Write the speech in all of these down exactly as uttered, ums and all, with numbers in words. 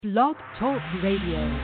Blog Talk Radio.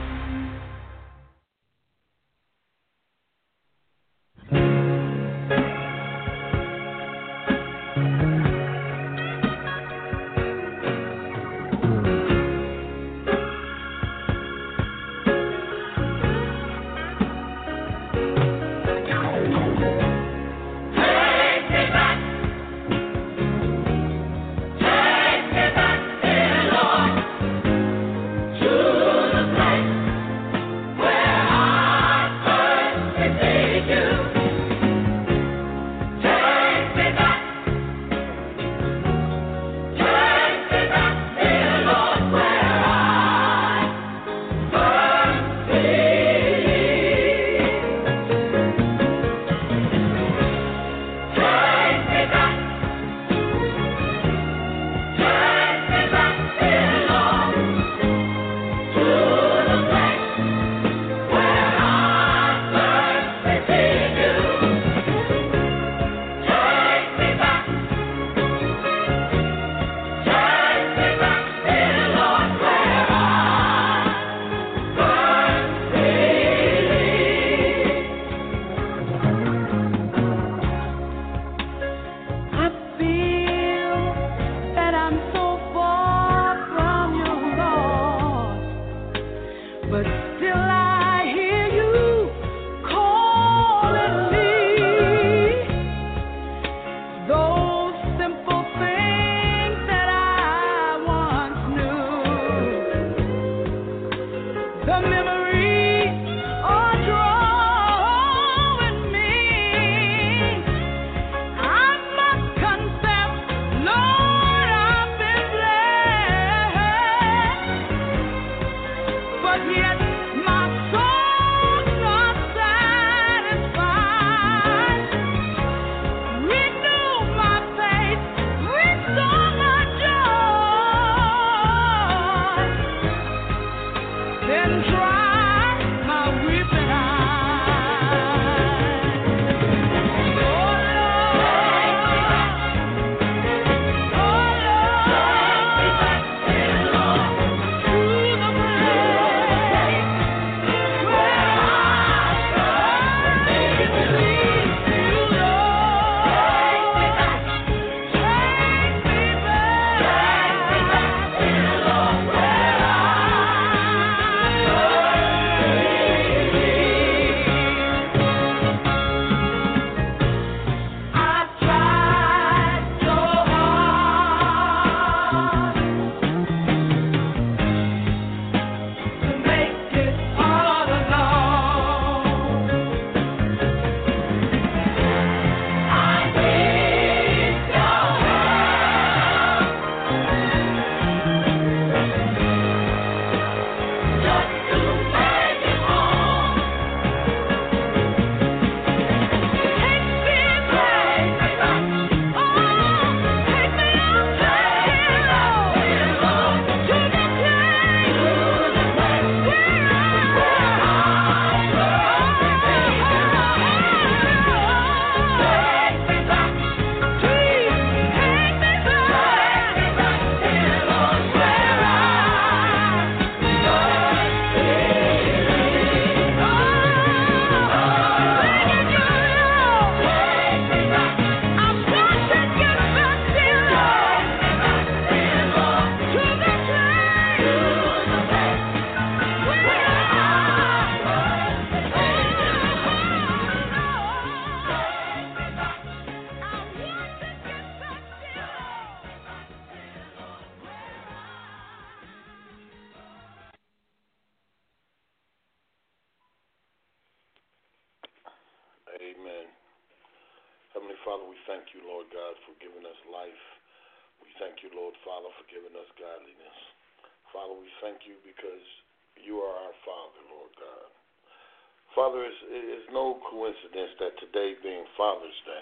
Father, it's, it's no coincidence that today being Father's Day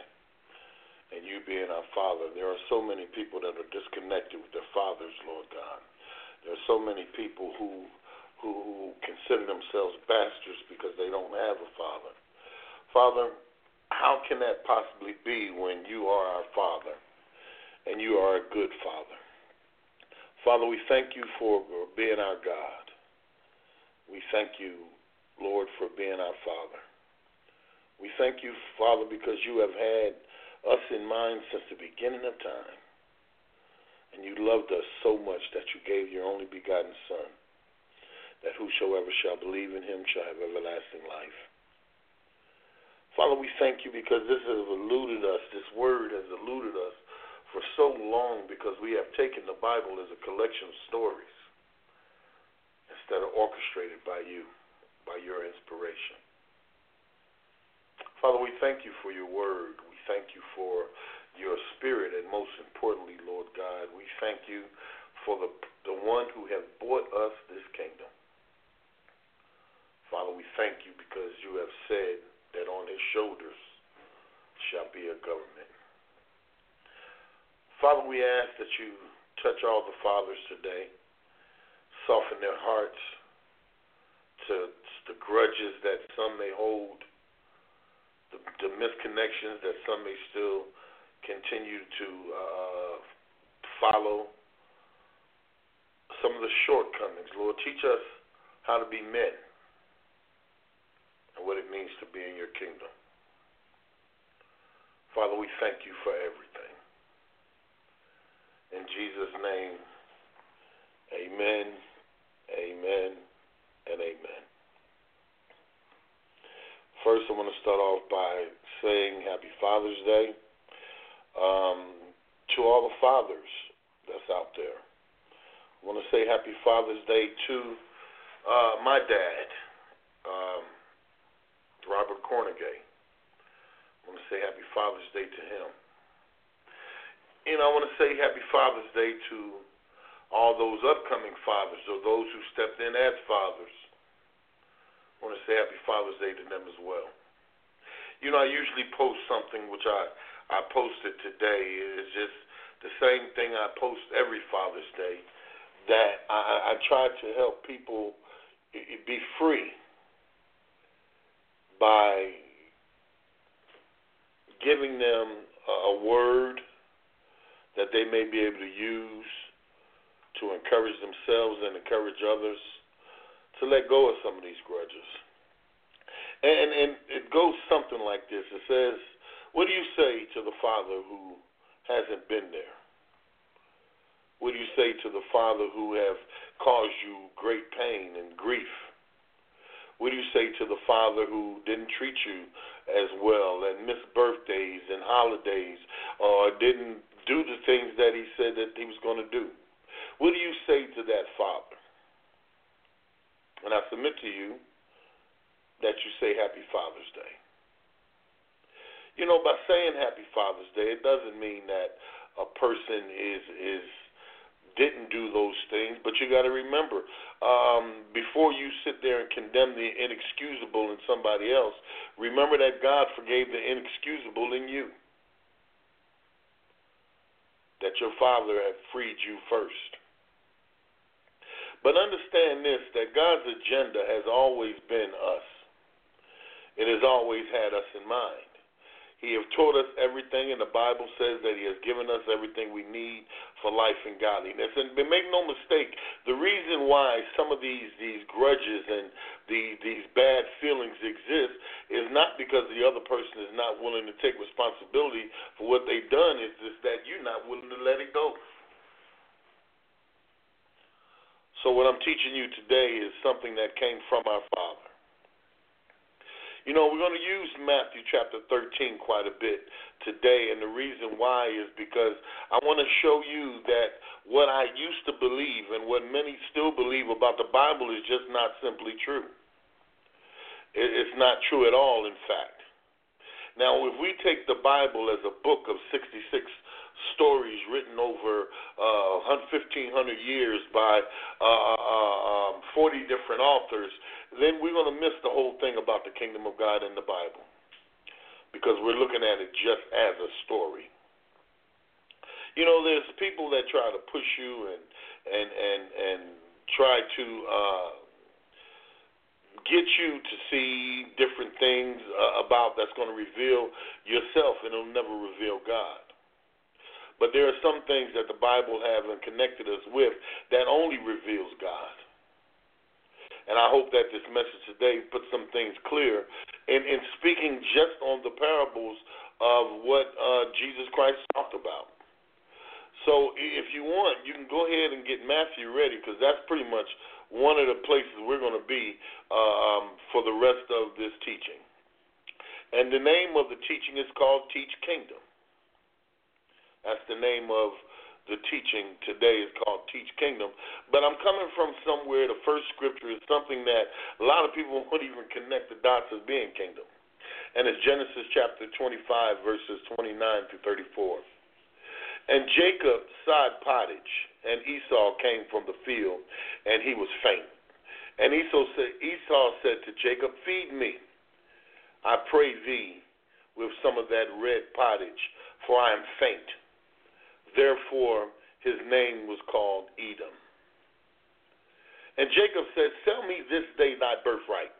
and you being our Father, there are so many people that are disconnected with their fathers, Lord God. There are so many people who, who, who consider themselves bastards because they don't have a father. Father, how can that possibly be when you are our Father and you are a good Father? Father, we thank you for being our God. We thank you, Lord, for being our Father. We thank you, Father, because you have had us in mind since the beginning of time. And you loved us so much that you gave your only begotten Son, that whosoever shall believe in him shall have everlasting life. Father, we thank you because this has eluded us, this word has eluded us for so long because we have taken the Bible as a collection of stories instead of orchestrated by you, by your inspiration. Father, we thank you for your word. We thank you for your spirit, and most importantly, Lord God, we thank you for the, the one who has bought us this kingdom. Father, we thank you because you have said that on his shoulders shall be a government. Father, we ask that you touch all the fathers today, soften their hearts to the grudges that some may hold, the, the misconnections that some may still continue to uh, follow, some of the shortcomings. Lord, teach us how to be men and what it means to be in your kingdom. Father, we thank you for everything. In Jesus' name, amen, amen, and amen. First, I want to start off by saying Happy Father's Day um, to all the fathers that's out there. I want to say Happy Father's Day to uh, my dad, um, Robert Cornegay. I want to say Happy Father's Day to him. And I want to say Happy Father's Day to all those upcoming fathers or those who stepped in as fathers. I want to say Happy Father's Day to them as well. You know, I usually post something, which I, I posted today. It's just the same thing I post every Father's Day, that I, I try to help people be free by giving them a word that they may be able to use to encourage themselves and encourage others to let go of some of these grudges. And, and it goes something like this. It says, what do you say to the father who hasn't been there? What do you say to the father who have caused you great pain and grief? What do you say to the father who didn't treat you as well and missed birthdays and holidays or didn't do the things that he said that he was going to do? What do you say to that father? And I submit to you that you say Happy Father's Day. You know, by saying Happy Father's Day, it doesn't mean that a person is is didn't do those things, but you got to remember, um, before you sit there and condemn the inexcusable in somebody else, remember that God forgave the inexcusable in you. That your Father had freed you first. But understand this, that God's agenda has always been us. It has always had us in mind. He has taught us everything, and the Bible says that he has given us everything we need for life and godliness. And make no mistake, the reason why some of these, these grudges and the, these bad feelings exist is not because the other person is not willing to take responsibility for what they've done. It's just that you're not willing to let it go. So what I'm teaching you today is something that came from our Father. You know, we're going to use Matthew chapter thirteen quite a bit today, and the reason why is because I want to show you that what I used to believe and what many still believe about the Bible is just not simply true. It's not true at all, in fact. Now, if we take the Bible as a book of sixty-six stories written over uh, fifteen hundred years by uh, uh, um, forty different authors, then we're going to miss the whole thing about the kingdom of God in the Bible, because we're looking at it just as a story. You know, there's people that try to push you and and and and try to uh, get you to see different things uh, about that's going to reveal yourself, and it'll never reveal God. But there are some things that the Bible has connected us with that only reveals God. And I hope that this message today puts some things clear in, in speaking just on the parables of what uh, Jesus Christ talked about. So if you want, you can go ahead and get Matthew ready, because that's pretty much one of the places we're going to be um, for the rest of this teaching. And the name of the teaching is called Teach Kingdom. That's the name of the teaching today, is called Teach Kingdom. But I'm coming from somewhere. The first scripture is something that a lot of people won't even connect the dots as being kingdom. And it's Genesis chapter twenty-five, verses twenty-nine through thirty-four. And Jacob sod pottage, and Esau came from the field, and he was faint. And Esau said, Esau said to Jacob, feed me, I pray thee, with some of that red pottage, for I am faint. Therefore, his name was called Edom. And Jacob said, sell me this day thy birthright.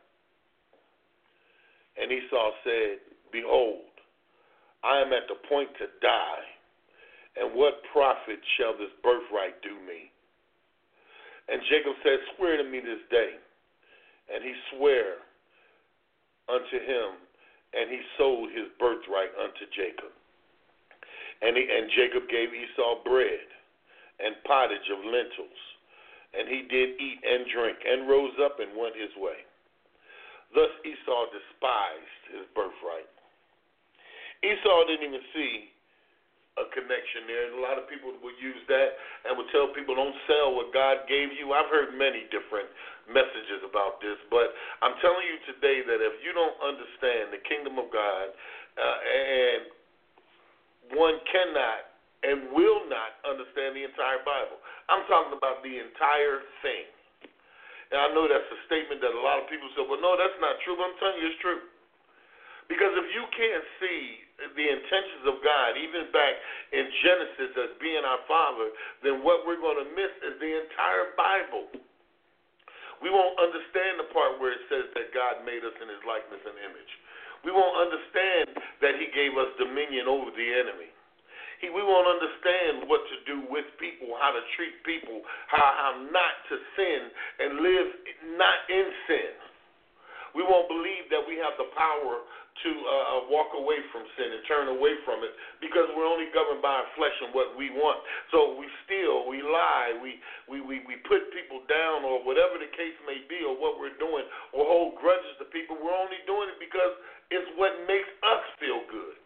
And Esau said, behold, I am at the point to die, and what profit shall this birthright do me? And Jacob said, swear to me this day. And he sware unto him, and he sold his birthright unto Jacob. And, he, and Jacob gave Esau bread and pottage of lentils, and he did eat and drink, and rose up and went his way. Thus Esau despised his birthright. Esau didn't even see a connection there, and a lot of people would use that and would tell people, don't sell what God gave you. I've heard many different messages about this, but I'm telling you today that if you don't understand the kingdom of God, uh, and one cannot and will not understand the entire Bible. I'm talking about the entire thing. And I know that's a statement that a lot of people say, well, no, that's not true, but I'm telling you it's true. Because if you can't see the intentions of God, even back in Genesis as being our Father, then what we're going to miss is the entire Bible. We won't understand the part where it says that God made us in his likeness and image. We won't understand that he gave us dominion over the enemy. He, we won't understand what to do with people, how to treat people, how, how not to sin and live not in sin. We won't believe that we have the power to uh, walk away from sin and turn away from it, because we're only governed by our flesh and what we want. So we steal, we lie, we, we, we, we put people down, or whatever the case may be, or what we're doing, or hold grudges to people. We're only doing it because it's what makes us feel good.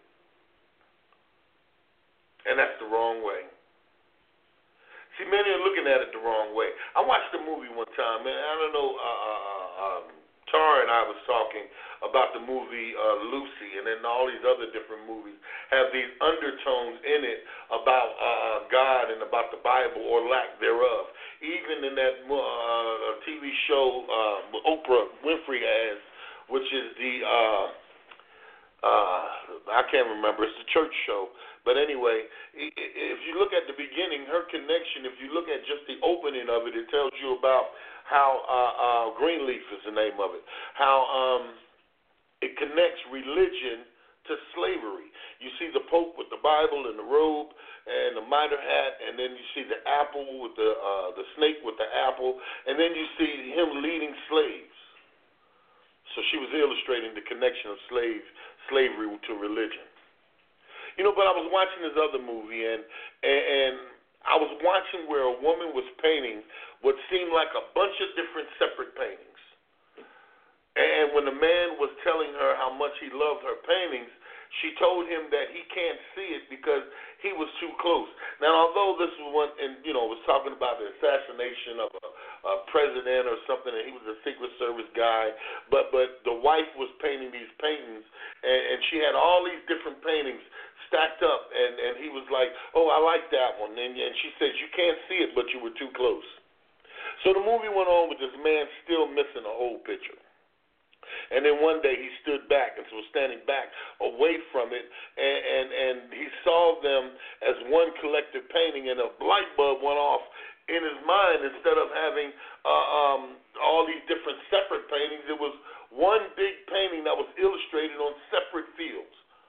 And that's the wrong way. See, many are looking at it the wrong way. I watched a movie one time, and I don't know, uh, uh, um, Tara and I was talking about the movie uh, Lucy, and then all these other different movies have these undertones in it about uh, God and about the Bible, or lack thereof. Even in that uh, T V show uh, Oprah Winfrey has, which is the, uh, uh, I can't remember, it's the church show. But anyway, if you look at the beginning, her connection, if you look at just the opening of it, it tells you about how uh, uh, Greenleaf is the name of it, how um, it connects religion to slavery. You see the Pope with the Bible and the robe and the mitre hat, and then you see the apple with the uh, the snake with the apple, and then you see him leading slaves. So she was illustrating the connection of slave slavery to religion. You know, but I was watching this other movie, and, and and I was watching where a woman was painting what seemed like a bunch of different separate paintings. And when the man was telling her how much he loved her paintings, she told him that he can't see it because he was too close. Now, although this was one, and you know, was talking about the assassination of a, a president or something, and he was a Secret Service guy, but but the wife was painting these paintings, and, and she had all these different paintings stacked up, and, and he was like, oh, I like that one. And, and she said, you can't see it, but you were too close. So the movie went on with this man still missing the whole picture. And then one day he stood back and was standing back away from it, and, and, and he saw them as one collective painting, and a light bulb went off in his mind. Instead of having uh, um, all these different separate paintings, it was one big painting that was illustrated on separate fields.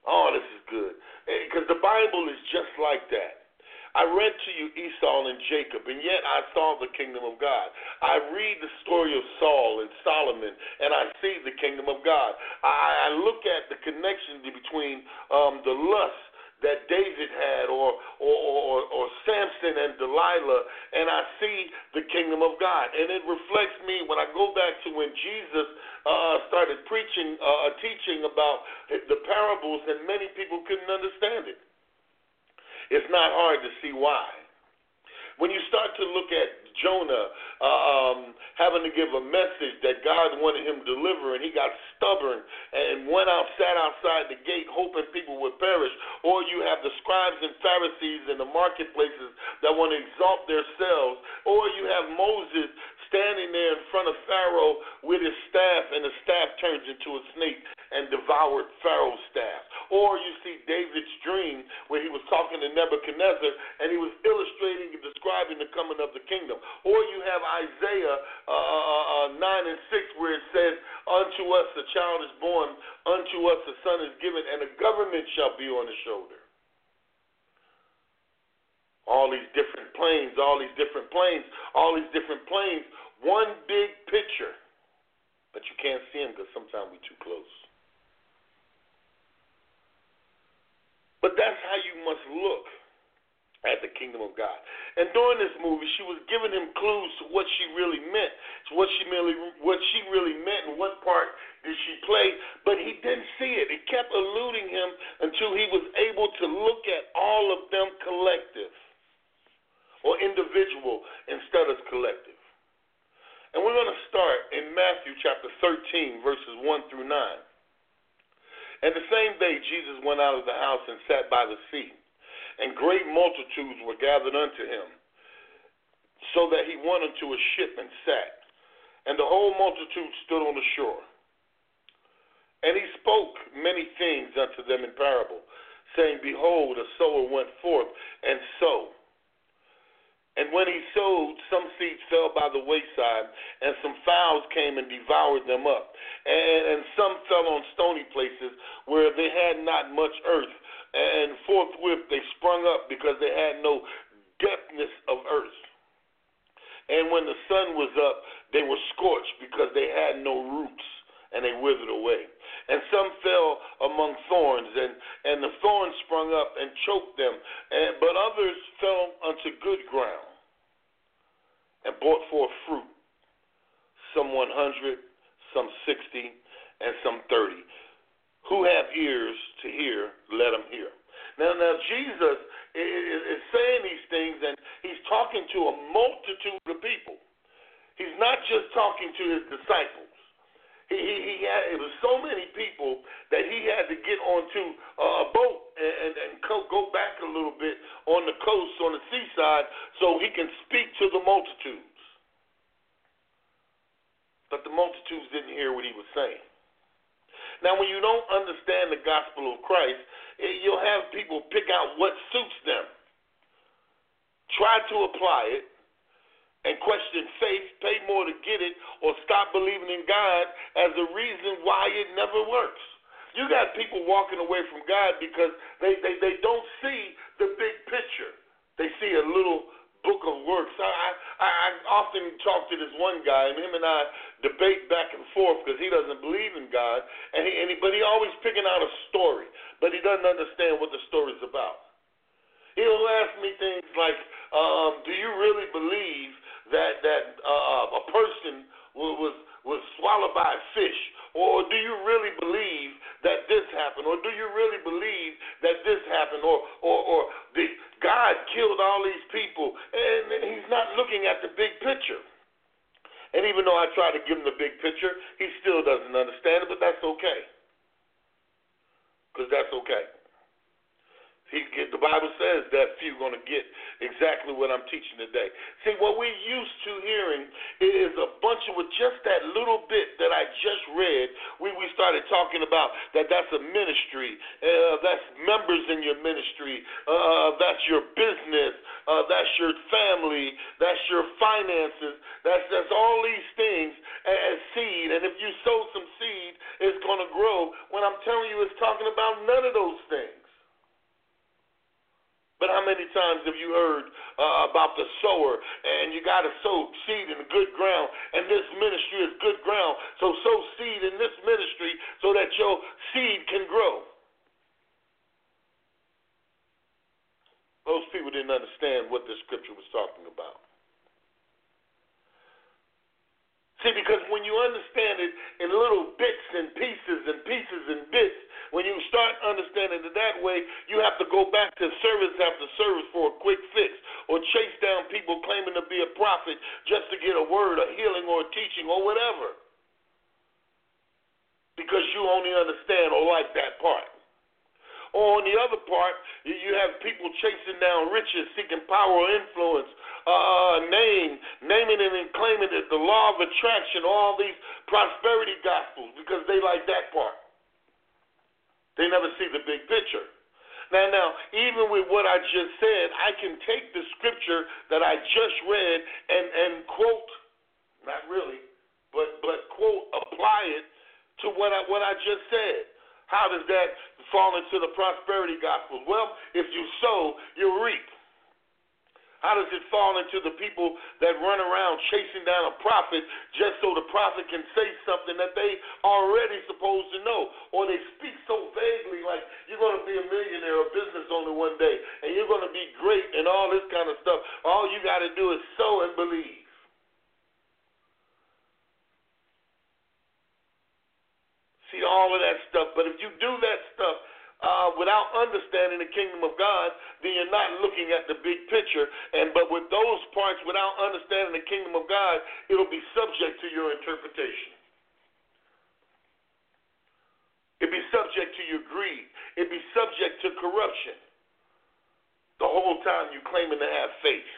Oh, this is good. Because the Bible is just like that. I read to you Esau and Jacob, and yet I saw the kingdom of God. I read the story of Saul and Solomon, and I see the kingdom of God. I, I look at the connection between um, the lust that David had, or, or, or, or Samson and Delilah, and I see the kingdom of God. And it reflects me when I go back to when Jesus uh, started preaching, uh, teaching about the parables, and many people couldn't understand it. It's not hard to see why. When you start to look at Jonah uh, um, having to give a message that God wanted him to deliver, and he got stubborn and went out, sat outside the gate hoping people would perish, or you have the scribes and Pharisees in the marketplaces that want to exalt themselves, or you have Moses standing there in front of Pharaoh with his staff, and the staff turns into a snake and devoured Pharaoh's staff. Or you see David's dream where he was talking to Nebuchadnezzar, and he was illustrating and describing the coming of the kingdom. Or you have Isaiah uh, uh, nine and six where it says, unto us a child is born, unto us a son is given, and a government shall be on his shoulder. All these different planes, all these different planes, all these different planes, one big picture. But you can't see them because sometimes we're too close. But that's how you must look at the kingdom of God. And during this movie, she was giving him clues to what she really meant, to what she really, what she really meant, and what part did she play. But he didn't see it. It kept eluding him until he was able to look at all of them collective, or individual instead of collective. And we're going to start in Matthew chapter thirteen, verses one through nine. And the same day Jesus went out of the house and sat by the sea, and great multitudes were gathered unto him, so that he went into a ship and sat, and the whole multitude stood on the shore. And he spoke many things unto them in parable, saying, Behold, a sower went forth and sowed. And when he sowed, some seeds fell by the wayside, and some fowls came and devoured them up. And, and some fell on stony places where they had not much earth. And forthwith they sprung up because they had no depthness of earth. And when the sun was up, they were scorched because they had no roots, and they withered away. And some fell among thorns, and, and the thorns sprung up and choked them. And, but others fell unto good ground and brought forth fruit, some one hundred, some sixty, and some thirty. Who have ears to hear, let them hear. Now, now Jesus is, is saying these things, and he's talking to a multitude of people. He's not just talking to his disciples. He, he, he had, it was so many people that he had to get onto a boat and, and, and go back a little bit on the coast, on the seaside, so he can speak to the multitudes. But the multitudes didn't hear what he was saying. Now, when you don't understand the gospel of Christ, you'll have people pick out what suits them, try to apply it, and question faith, pay more to get it, or stop believing in God as the reason why it never works. You got people walking away from God because they, they, they don't see the big picture. They see a little book of works. I, I, I often talk to this one guy, and him and I debate back and forth because he doesn't believe in God, and he, and he, but he always picking out a story, but he doesn't understand what the story's about. He'll ask me things like, um, do you really believe that that uh, a person was was swallowed by a fish, or do you really believe that this happened, or do you really believe that this happened, or or, or the, God killed all these people, and he's not looking at the big picture. And even though I try to give him the big picture, he still doesn't understand it, but that's okay, because that's okay. He, the Bible says that few are going to get exactly what I'm teaching today. See, what we're used to hearing is a bunch of, with just that little bit that I just read, we, we started talking about that that's a ministry, uh, that's members in your ministry, uh, that's your business, uh, that's your family, that's your finances, that's, that's all these things as seed. And if you sow some seed, it's going to grow when I'm telling you it's talking about none of those things. But how many times have you heard uh, about the sower, and you got to sow seed in good ground, and this ministry is good ground, so sow seed in this ministry so that your seed can grow. Those people didn't understand what the scripture was talking about. See, because when you understand it in little bits and pieces and pieces and bits, when you start understanding it that way, you have to go back to service after service for a quick fix, or chase down people claiming to be a prophet just to get a word, a healing, or a teaching, or whatever. Because you only understand or like that part. Or on the other part, you have people chasing down riches, seeking power or influence, uh, name, naming it and claiming it, the law of attraction, all these prosperity gospels, because they like that part. They never see the big picture. Now, now, even with what I just said, I can take the scripture that I just read and, and quote, not really, but but quote, apply it to what I what I just said. How does that fall into the prosperity gospel? Well, if you sow, you'll reap. How does it fall into the people that run around chasing down a prophet just so the prophet can say something that they already supposed to know? Or they speak so vaguely like you're going to be a millionaire or business owner one day and you're going to be great and all this kind of stuff. All you got to do is sow and believe. See, all of that stuff. But if you do that stuff uh, without understanding the kingdom of God, then you're not looking at the big picture. And but with those parts, without understanding the kingdom of God, it'll be subject to your interpretation. It'll be subject to your greed. It'll be subject to corruption. The whole time you're claiming to have faith.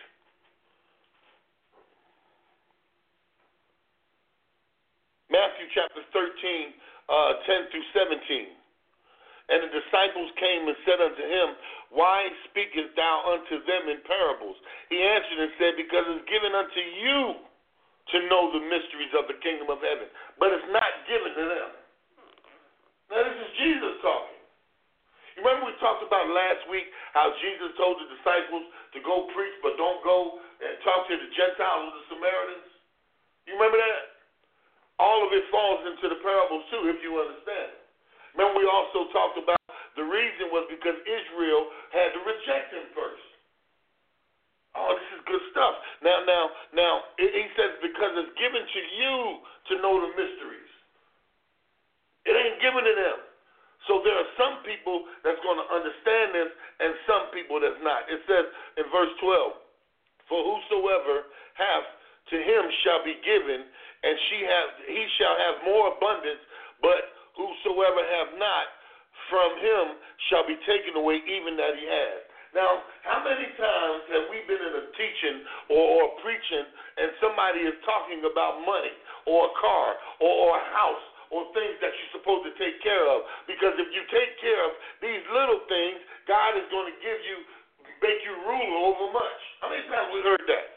Matthew chapter thirteen. Uh, ten through seventeen. And the disciples came and said unto him, Why speakest thou unto them in parables? He answered and said, Because it's given unto you to know the mysteries of the kingdom of heaven, but it's not given to them. Now this is Jesus talking. You remember we talked about last week how Jesus told the disciples to go preach, but don't go and talk to the Gentiles or the Samaritans? You remember that? All of it falls into the parables too, if you understand. Remember, we also talked about the reason was because Israel had to reject him first. Oh, this is good stuff. Now, now, now, he says because it's given to you to know the mysteries. It ain't given to them. So there are some people that's going to understand this and some people that's not. It says in verse twelve, For whosoever hath to him shall be given, and she have, he shall have more abundance, but whosoever have not, from him shall be taken away even that he has. Now, how many times have we been in a teaching or, or preaching and somebody is talking about money or a car or, or a house or things that you're supposed to take care of? Because if you take care of these little things, God is going to give you, make you ruler over much. How many times we heard that?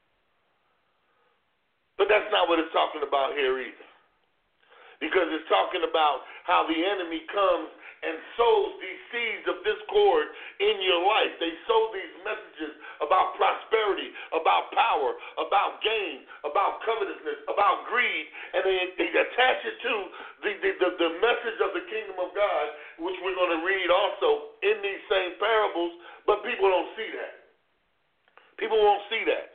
But that's not what it's talking about here either. Because it's talking about how the enemy comes and sows these seeds of discord in your life. They sow these messages about prosperity, about power, about gain, about covetousness, about greed, and they, they attach it to the, the, the, the message of the kingdom of God, which we're going to read also in these same parables, but people don't see that. People won't see that.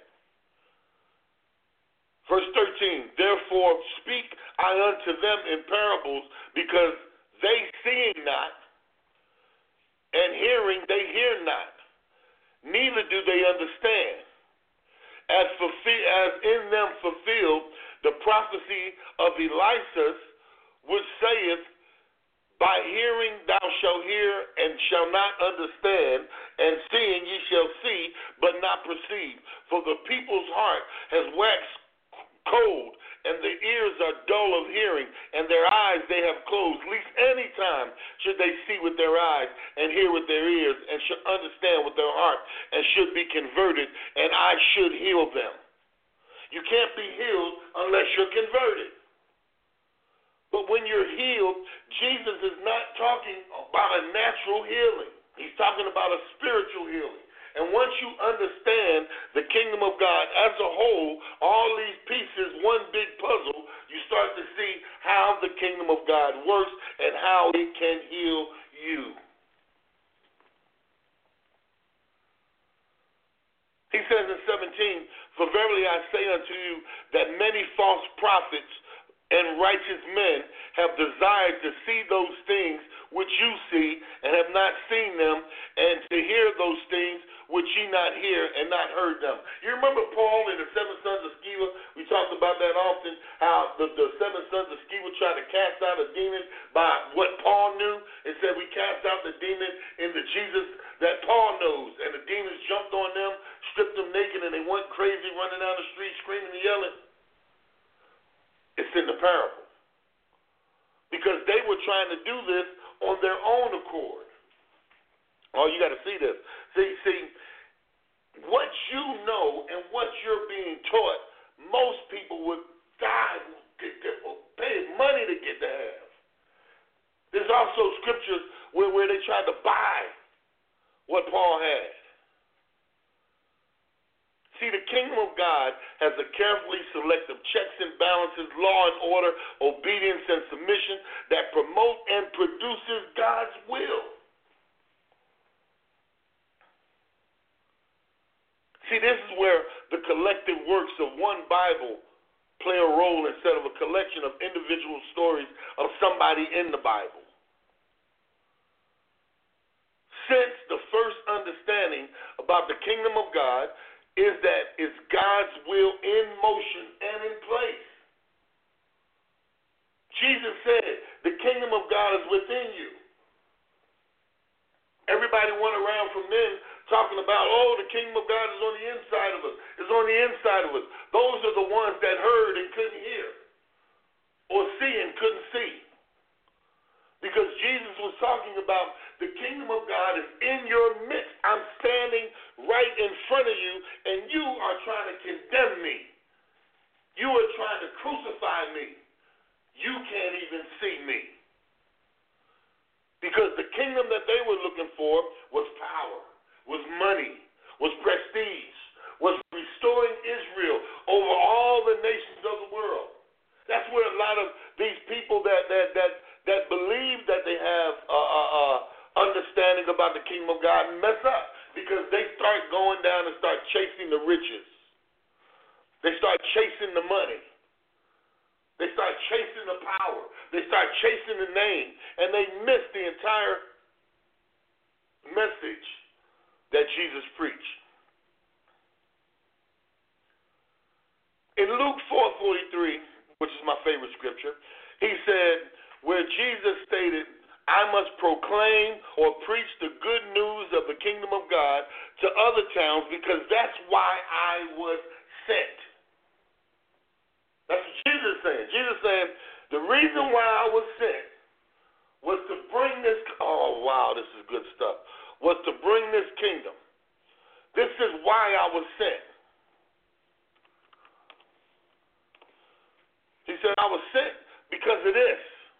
Verse thirteen, Therefore speak I unto them in parables, because they seeing not, and hearing they hear not, neither do they understand. As, fulfill, as in them fulfilled the prophecy of Elias, which saith, By hearing thou shalt hear and shalt not understand, and seeing ye shall see, but not perceive. For the people's heart has waxed cold, and their ears are dull of hearing, and their eyes they have closed, lest any time should they see with their eyes, and hear with their ears, and should understand with their heart, and should be converted, and I should heal them. You can't be healed unless you're converted. But when you're healed, Jesus is not talking about a natural healing. He's talking about a spiritual healing. And once you understand the kingdom of God as a whole, all these pieces, one big puzzle, you start to see how the kingdom of God works and how it can heal you. He says in seventeen, "For verily I say unto you that many false prophets and righteous men have desired to see those things which you see and have not seen them, and to hear those things which ye not hear and not heard them." You remember Paul in the seven sons of Sceva? We talked about that often, how the, the seven sons of Sceva tried to cast out a demon by what Paul knew. It said, we cast out the demon in the Jesus that Paul knows. And the demons jumped on them, stripped them naked, and they went crazy, running down the street, screaming and yelling. It's in the parable. Because they were trying to do this on their own accord. Oh, you got to see this. See, see, what you know and what you're being taught, most people would die, pay money to get to have. There's also scriptures where, where they tried to buy what Paul had. See, the kingdom of God has a carefully selective checks and balances, law and order, obedience and submission that promote and produces God's will. See, this is where the collective works of one Bible play a role instead of a collection of individual stories of somebody in the Bible. Since the first understanding about the kingdom of God is that it's God's will in motion and in place. Jesus said, the kingdom of God is within you. Everybody went around from then talking about, oh, the kingdom of God is on the inside of us. It's on the inside of us. Those are the ones that heard and couldn't hear, or see and couldn't see. Because Jesus was talking about the kingdom of God is in your midst. I'm standing right in front of you, and you are trying to condemn me. You are trying to crucify me. You can't even see me. Because the kingdom that they were looking for was power, was money, was prestige, was restoring Israel over all the nations of the world. That's where a lot of these people that that that that believe that they have uh, uh, uh, understanding about the kingdom of God mess up, because they start going down and start chasing the riches. They start chasing the money. They start chasing the power. They start chasing the name, and they miss the entire message that Jesus preached. In Luke four forty-three, which is my favorite scripture, he said, where Jesus stated, I must proclaim or preach the good news of the kingdom of God to other towns, because that's why I was sent. That's what Jesus is saying. Jesus is saying, the reason why I was sent was to bring this, oh wow, this is good stuff, was to bring this kingdom. This is why I was sent. He said, I was sent because of this.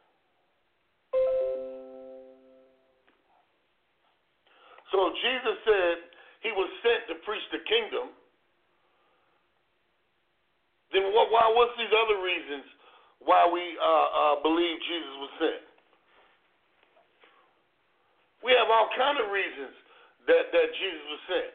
So Jesus said he was sent to preach the kingdom. Then what, why, what's these other reasons why we uh, uh, believe Jesus was sent? We have all kind of reasons that, that Jesus was sent.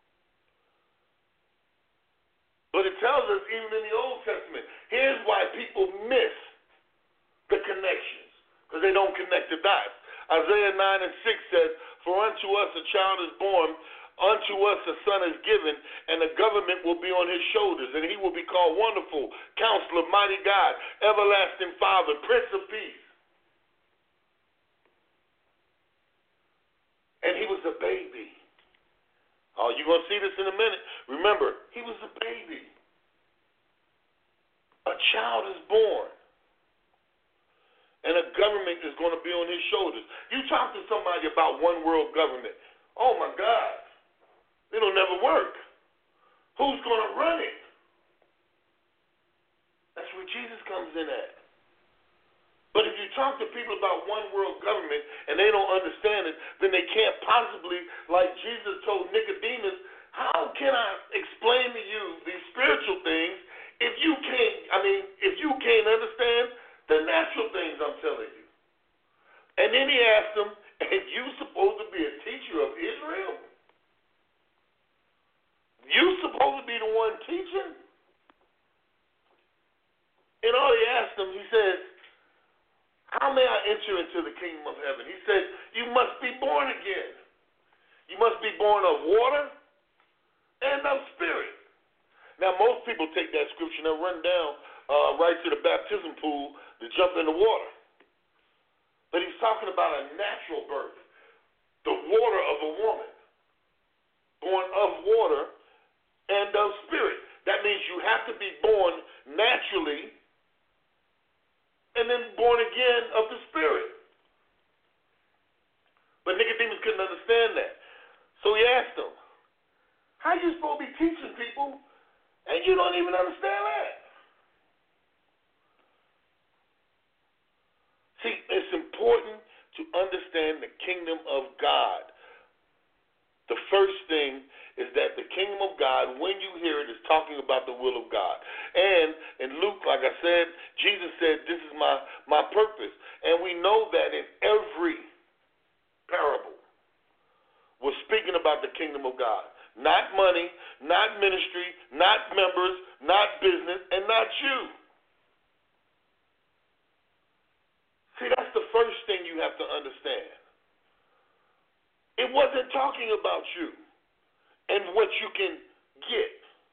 But it tells us even in the Old Testament, here's why people miss the connections, because they don't connect the dots. Isaiah nine and six says, for unto us a child is born, unto us a son is given, and the government will be on his shoulders, and he will be called Wonderful, Counselor, Mighty God, Everlasting Father, Prince of Peace. And he was a baby. Oh, you're going to see this in a minute. Remember, he was a baby. A child is born. And a government is going to be on his shoulders. You talk to somebody about one world government. Oh, my God. It'll never work. Who's going to run it? That's where Jesus comes in at. But talk to people about one world government and they don't understand it, then they can't possibly, like Jesus told Nicodemus, how can I explain to you these spiritual things if you can't, I mean, if you can't understand the natural things I'm telling you? And then he asked him, and you supposed to be a teacher of Israel? You supposed to be the one teaching? And all he asked him, he says, how may I enter into the kingdom of heaven? He said, you must be born again. You must be born of water and of spirit. Now, most people take that scripture and they'll run down uh, right to the baptism pool to jump in the water. But he's talking about a natural birth, the water of a woman, born of water and of spirit. That means you have to be born naturally and then born again of the spirit. But Nicodemus couldn't understand that. So he asked him, how are you supposed to be teaching people and you don't even understand that? See, it's important to understand the kingdom of God. The first thing is that the kingdom of God, when you hear it, is talking about the will of God. And in Luke, like I said, Jesus said, this is my, my purpose. And we know that in every parable, we're speaking about the kingdom of God. Not money, not ministry, not members, not business, and not you. See, that's the first thing you have to understand. It wasn't talking about you and what you can get.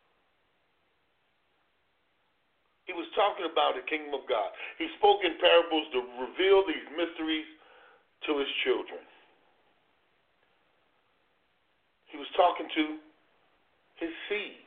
He was talking about the kingdom of God. He spoke in parables to reveal these mysteries to his children. He was talking to his seed.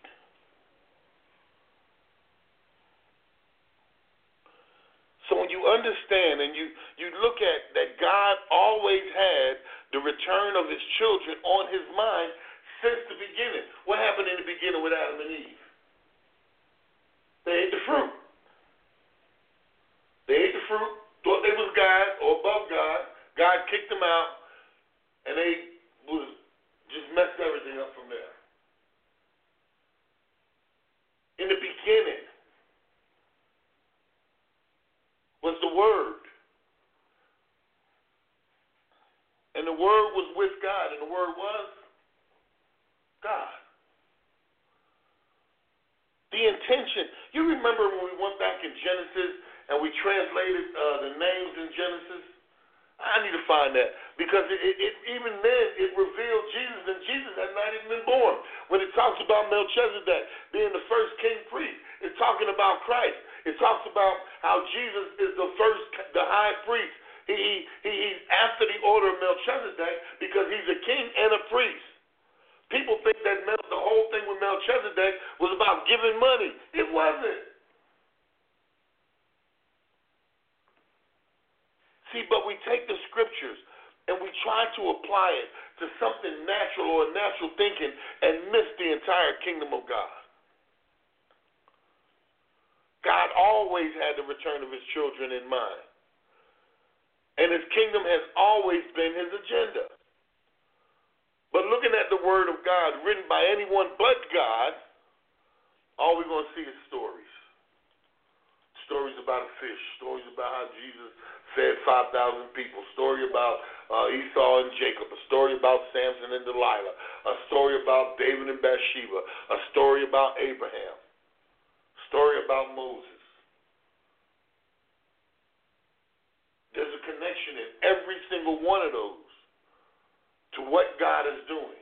So when you understand and you, you look at that God always had the return of his children on his mind since the beginning. What happened in the beginning with Adam and Eve? They ate the fruit. They ate the fruit, thought they was God or above God. God kicked them out, and they was just messed everything up from there. In the beginning was the Word. And the Word was with God, and the Word was God. The intention. You remember when we went back in Genesis and we translated uh, the names in Genesis? I need to find that because it, it, it, even then it revealed Jesus, and Jesus had not even been born. When it talks about Melchizedek being the first king priest, it's talking about Christ. It talks about how Jesus is the first, the high priest. He, he he's after the order of Melchizedek because he's a king and a priest. People think that Mel, the whole thing with Melchizedek was about giving money. It wasn't. See, but we take the scriptures and we try to apply it to something natural or natural thinking and miss the entire kingdom of God. God always had the return of his children in mind. And his kingdom has always been his agenda. But looking at the word of God written by anyone but God, all we're going to see is stories. Stories about a fish, stories about how Jesus fed five thousand people, story about uh, Esau and Jacob, a story about Samson and Delilah, a story about David and Bathsheba, a story about Abraham, a story about Moses. There's a connection in every single one of those to what God is doing.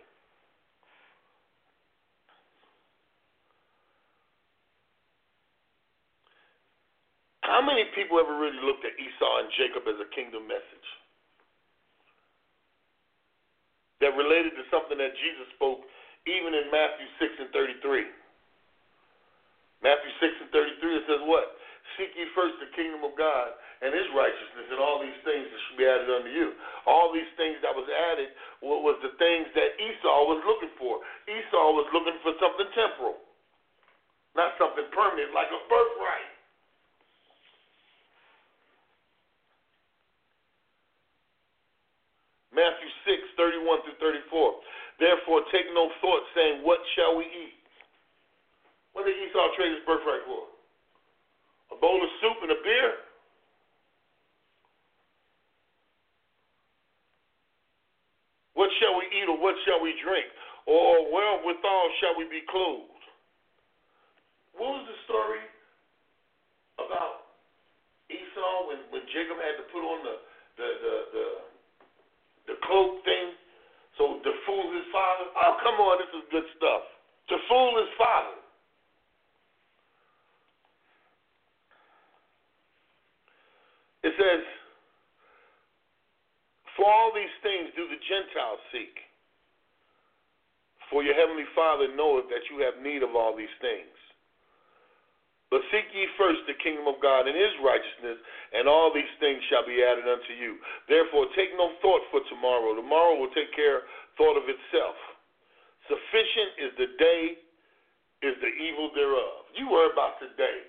How many people ever really looked at Esau and Jacob as a kingdom message that related to something that Jesus spoke even in Matthew six and thirty-three? Matthew six and thirty-three, it says what? Seek ye first the kingdom of God and his righteousness, and all these things that should be added unto you. All these things that was added was the things that Esau was looking for. Esau was looking for something temporal, not something permanent like a birthright. Matthew six, thirty-one through thirty-four. Therefore take no thought, saying, what shall we eat? What did Esau trade his birthright for? A bowl of soup and a beer? What shall we eat or what shall we drink? Or wherewithal shall we be clothed? What was the story about Esau when, when Jacob had to put on the the the the, the cloak thing so to fool his father? Oh, come on, this is good stuff. To fool his father. It says, for all these things do the Gentiles seek. For your heavenly Father knoweth that you have need of all these things. But seek ye first the kingdom of God and his righteousness, and all these things shall be added unto you. Therefore take no thought for tomorrow. Tomorrow will take care thought of itself. Sufficient is the day, is the evil thereof. You worry about today.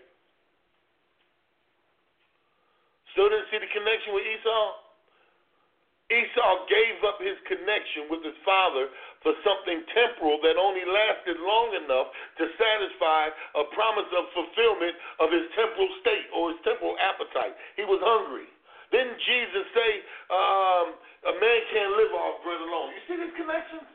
Still didn't see the connection with Esau? Esau gave up his connection with his father for something temporal that only lasted long enough to satisfy a promise of fulfillment of his temporal state or his temporal appetite. He was hungry. Didn't Jesus say, um, a man can't live off bread alone? You see these connections?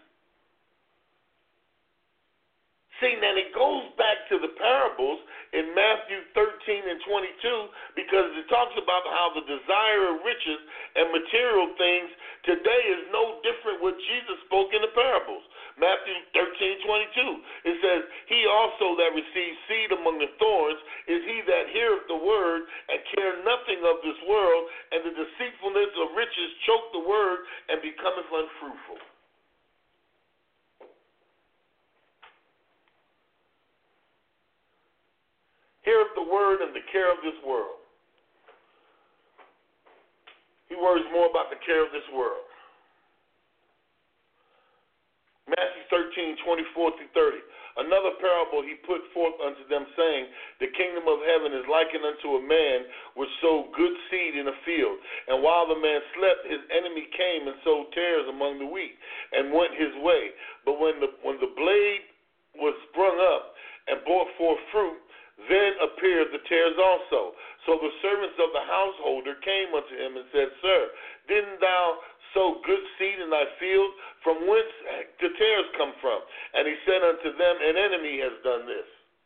See, now it goes back to the parables in Matthew thirteen and twenty-two, because it talks about how the desire of riches and material things today is no different what Jesus spoke in the parables. Matthew thirteen, twenty-two. It says, he also that receives seed among the thorns is he that heareth the word and care nothing of this world, and the deceitfulness of riches choke the word and becometh unfruitful. Heareth the word and the care of this world. He worries more about the care of this world. Matthew thirteen, twenty-four through thirty. Another parable he put forth unto them, saying, the kingdom of heaven is likened unto a man which sowed good seed in a field. And while the man slept, his enemy came and sowed tares among the wheat, and went his way. But when the when the blade was sprung up and brought forth fruit, then appeared the tares also. So the servants of the householder came unto him and said, Sir, didn't thou sow good seed in thy field? From whence the tares come from? And he said unto them, An enemy has done this.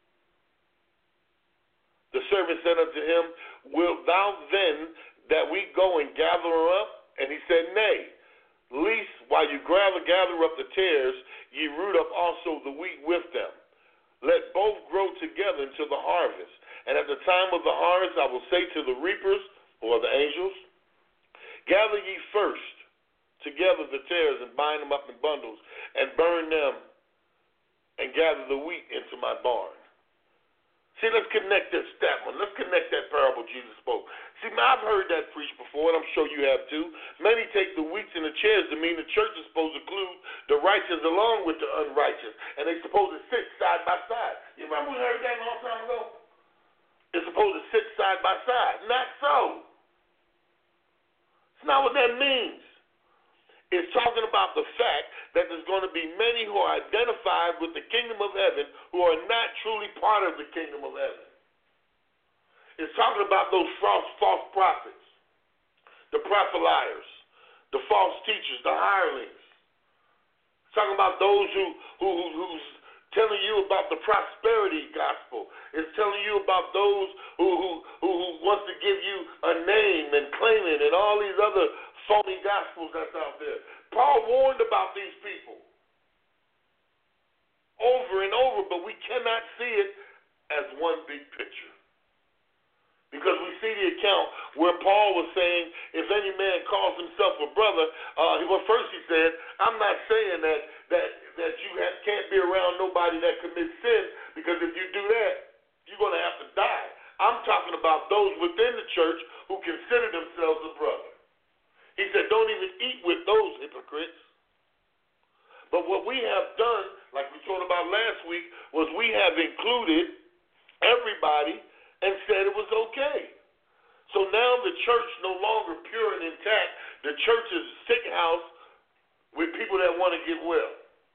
The servant said unto him, Wilt thou then that we go and gather her up? And he said, Nay, least while you gather, gather up the tares, ye root up also the wheat with them. Let both grow together until the harvest. And at the time of the harvest, I will say to the reapers, or the angels, gather ye first together the tares and bind them up in bundles and burn them and gather the wheat into my barn. See, let's connect this, that one. Let's connect that parable Jesus spoke. See, I've heard that preached before, and I'm sure you have too. Many take the wheats and the tares to mean the church is supposed to include the righteous along with the unrighteous, and they're supposed to sit side by side. You remember we heard that a long time ago? It's supposed to sit side by side. Not so. It's not what that means. It's talking about the fact that there's going to be many who are identified with the kingdom of heaven who are not truly part of the kingdom of heaven. It's talking about those false, false prophets, the propheliers, the false teachers, the hirelings. It's talking about those who, who, who who's telling you about the prosperity gospel. It's telling you about those who, who, who, who wants to give you a name and claim it and all these other phony gospels that's out there. Paul warned about these people over and over, but we cannot see it as one big picture. Because we see the account where Paul was saying, if any man calls himself a brother, uh, well, first he said, I'm not saying that that, that you have, can't be around nobody that commits sin, because if you do that, you're going to have to die. I'm talking about those within the church who consider themselves a brother. He said, don't even eat with those hypocrites. But what we have done, like we talked about last week, was we have included everybody and said it was okay. So now the church no longer pure and intact. The church is a sick house with people that want to get well.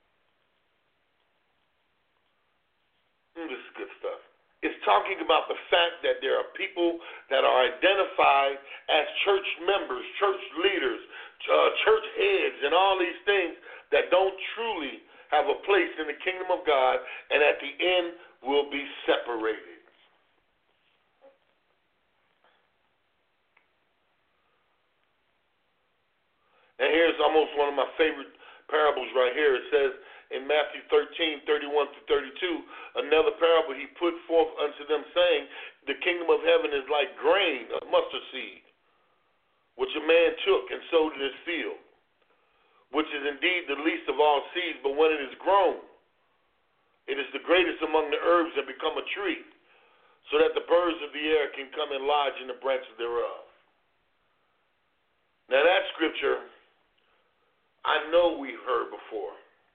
Mm, this is good stuff. It's talking about the fact that there are people that are identified as church members, church leaders, uh, church heads, and all these things that don't truly have a place in the kingdom of God, and at the end will be separated. And here's almost one of my favorite parables right here. It says in Matthew thirteen, thirty-one to thirty-two, another parable he put forth unto them, saying, the kingdom of heaven is like grain of mustard seed, which a man took and sowed in his field, which is indeed the least of all seeds, but when it is grown, it is the greatest among the herbs and become a tree, so that the birds of the air can come and lodge in the branches thereof. Now that scripture, I know we've heard before.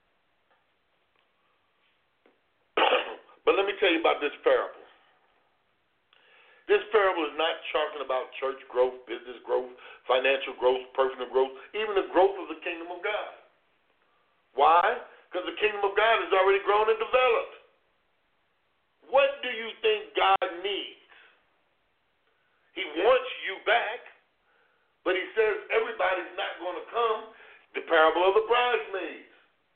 But let me tell you about this parable. This parable is not talking about church growth, business growth, financial growth, personal growth, even the growth of the kingdom of God. Why? Because the kingdom of God has already grown and developed. What do you think God needs? He wants you back, but he says everybody's not going to come. The parable of the bridesmaids.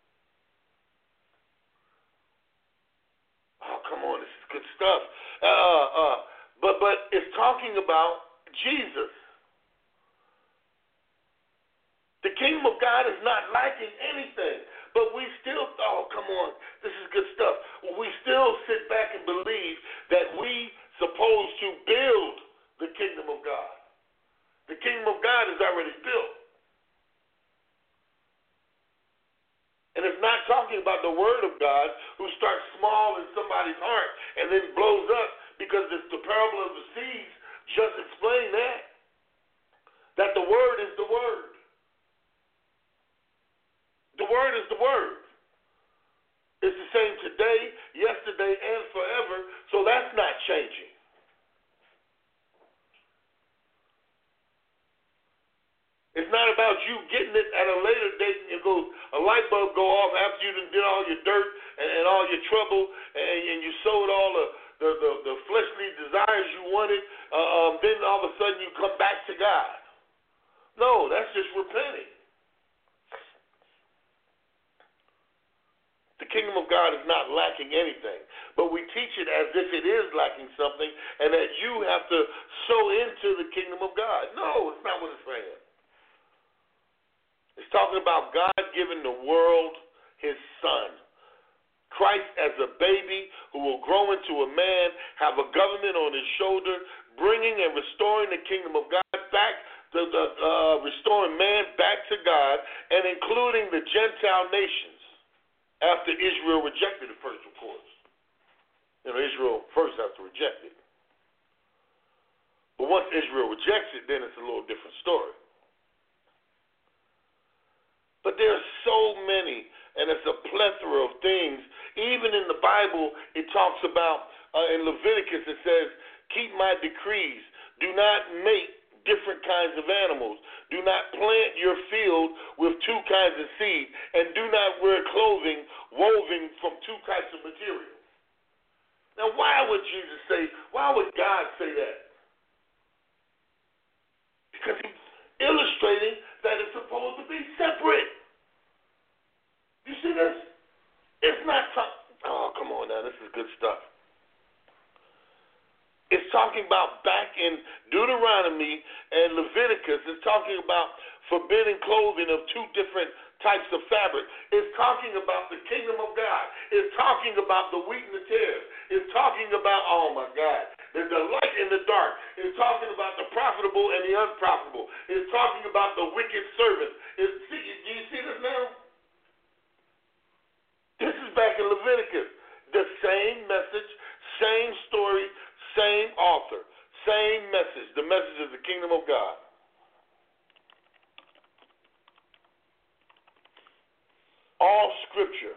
Oh, come on, this is good stuff. Uh, uh, but but it's talking about Jesus. The kingdom of God is not lacking anything, but we still, oh, come on, this is good stuff. We still sit back and believe that we supposed to build the kingdom of God. The kingdom of God is already built. And it's not talking about the word of God who starts small in somebody's heart and then blows up, because it's the parable of the seeds just explain that. That the word is the word. The word is the word. It's the same today, yesterday, and forever, so that's not changing. It's not about you getting it at a later date and it goes, a light bulb go off after you done did all your dirt and, and all your trouble and, and you sowed all the, the, the, the fleshly desires you wanted. Uh, um, then all of a sudden you come back to God. No, that's just repenting. The kingdom of God is not lacking anything, but we teach it as if it is lacking something and that you have to sow into the kingdom of God. No, it's not what it's saying. It's talking about God giving the world his son. Christ as a baby who will grow into a man, have a government on his shoulder, bringing and restoring the kingdom of God back, to the, uh, restoring man back to God, and including the Gentile nations after Israel rejected it first, of course. You know, Israel first has to reject it. But once Israel rejects it, then it's a little different story. But there are so many, and it's a plethora of things. Even in the Bible, it talks about, uh, in Leviticus, it says, keep my decrees. Do not make different kinds of animals. Do not plant your field with two kinds of seed. And do not wear clothing woven from two types of material. Now, why would Jesus say, why would God say that? Because he's illustrating that it's supposed to be separate. You see this? It's not talking, oh, come on now, this is good stuff. It's talking about back in Deuteronomy and Leviticus, it's talking about forbidding clothing of two different types of fabric. It's talking about the kingdom of God. It's talking about the wheat and the tares. It's talking about, oh my God, the, the light and the dark. It's talking about the profitable and the unprofitable. It's talking about the wicked servant. It's, see, do you see this now? This is back in Leviticus. The same message, same story, same author, same message. The message is the kingdom of God. All scripture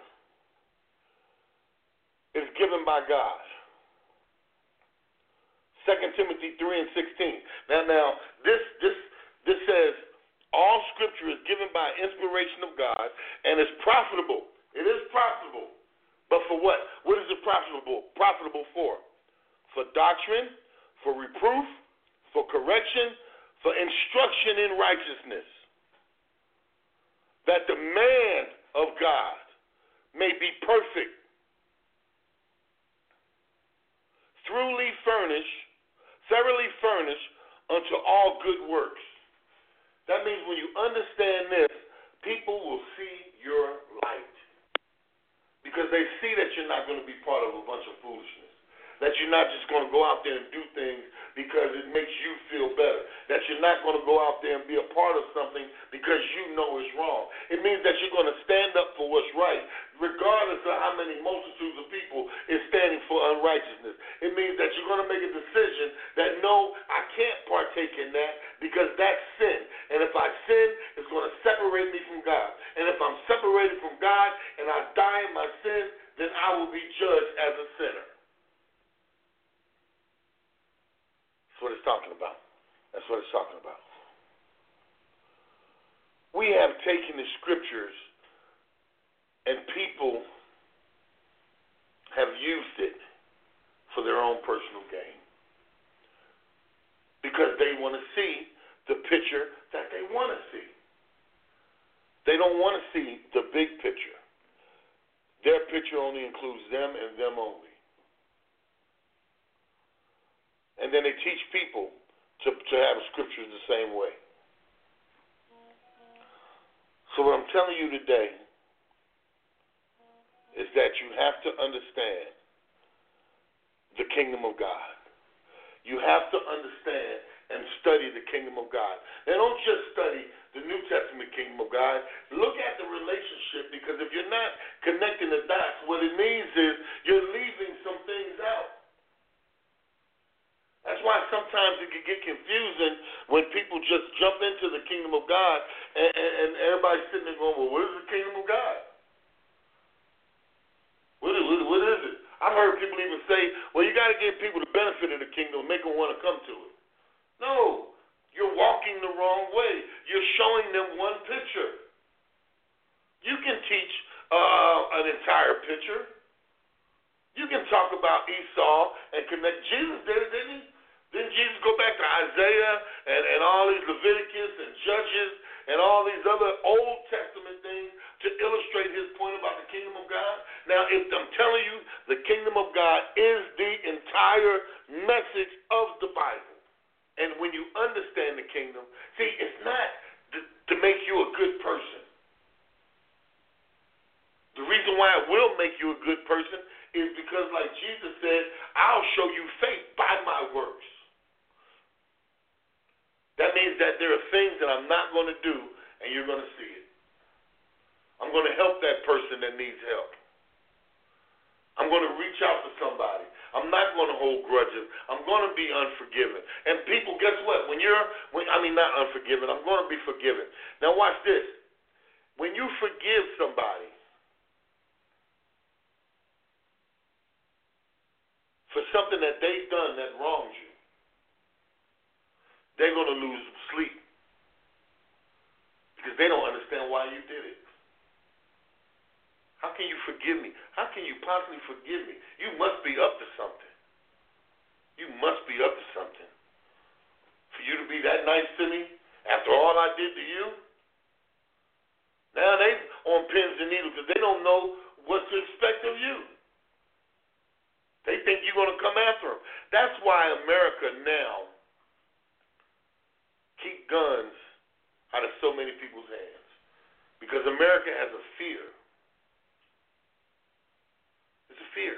is given by God. Second Timothy three and sixteen. Now, now this this this says all scripture is given given by inspiration of God and is profitable. It is profitable. But for what? What is it profitable? Profitable for? For doctrine, for reproof, for correction, for instruction in righteousness, that the man of God may be perfect, thoroughly furnished, thoroughly furnished unto all good works. That means when you understand this, people will see your light. Because they see that you're not going to be part of a bunch of foolishness. That you're not just going to go out there and do things because it makes you feel better. That you're not going to go out there and be a part of something because you know it's wrong. It means that you're going to stand up for what's right, regardless of how many multitudes of people is standing for unrighteousness. It means that you're going to make a decision that, no, I can't partake in that because that's sin. And if I sin, it's going to separate me from God. And if I'm separated from God and I die in my sin, then I will be judged as a sinner. That's what it's talking about. That's what it's talking about. We have taken the scriptures and people have used it for their own personal gain because they want to see the picture that they want to see. They don't want to see the big picture. Their picture only includes them and them only. And then they teach people to, to have scriptures the same way. So what I'm telling you today is that you have to understand the kingdom of God. You have to understand and study the kingdom of God. And don't just study the New Testament kingdom of God. Look at the relationship, because if you're not connecting the dots, what it means is you're leaving some things out. That's why sometimes it can get confusing when people just jump into the kingdom of God and, and, and everybody's sitting there going, well, what is the kingdom of God? What is, what, what is it? I've heard people even say, well, you got to give people the benefit of the kingdom and make them want to come to it. No, you're walking the wrong way. You're showing them one picture. You can teach uh, an entire picture. You can talk about Esau and connect. Jesus did it, didn't he? Didn't Jesus go back to Isaiah and, and all these Leviticus and Judges and all these other Old Testament things to illustrate his point about the kingdom of God? Now, if I'm telling you, the kingdom of God is the entire message of the Bible. And when you understand the kingdom, see, it's not to, to make you a good person. The reason why it will make you a good person is because, like Jesus said, I'll show you faith by my works. That means that there are things that I'm not going to do, and you're going to see it. I'm going to help that person that needs help. I'm going to reach out to somebody. I'm not going to hold grudges. I'm going to be unforgiving. And people, guess what? When you're, when, I mean, not unforgiving, I'm going to be forgiven. Now watch this. When you forgive somebody for something that they've done that wrongs you, they're going to lose sleep because they don't understand why you did it. How can you forgive me? How can you possibly forgive me? You must be up to something. You must be up to something. For you to be that nice to me after all I did to you? Now they on pins and needles because they don't know what to expect of you. They think you're going to come after them. That's why America now keep guns out of so many people's hands. Because America has a fear. It's a fear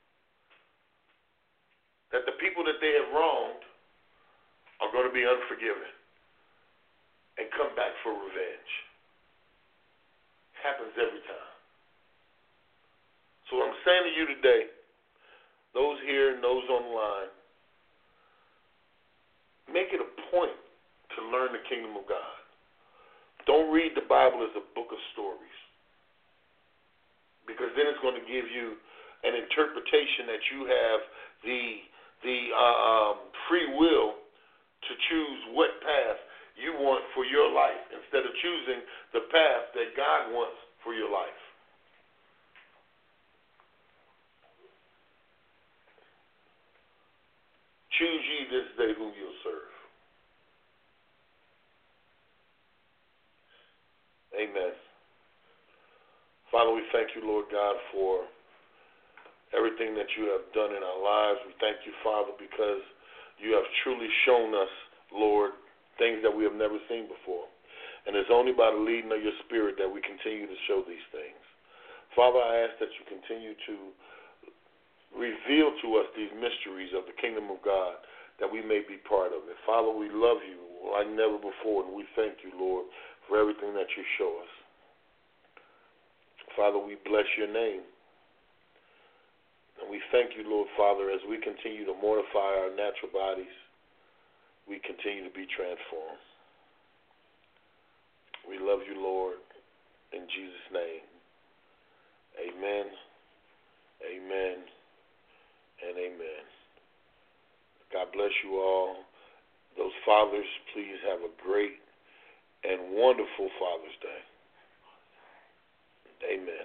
that the people that they have wronged are going to be unforgiven and come back for revenge. It happens every time. So what I'm saying to you today, those here and those online, make it a point to learn the kingdom of God. Don't read the Bible as a book of stories, because then it's going to give you an interpretation that you have the the uh, um, free will to choose what path you want for your life instead instead of choosing the path that God wants for your life. Choose ye this day whom you'll serve. Amen. Father, we thank you, Lord God, for everything that you have done in our lives. We thank you, Father, because you have truly shown us, Lord, things that we have never seen before. And it's only by the leading of your Spirit that we continue to show these things. Father, I ask that you continue to reveal to us these mysteries of the kingdom of God that we may be part of it. Father, we love you like never before, and we thank you, Lord, for everything that you show us. Father, we bless your name. And we thank you, Lord, Father, as we continue to mortify our natural bodies, we continue to be transformed. We love you, Lord, in Jesus' name. Amen, amen, and amen. God bless you all. Those fathers, please have a great and wonderful Father's Day. Amen.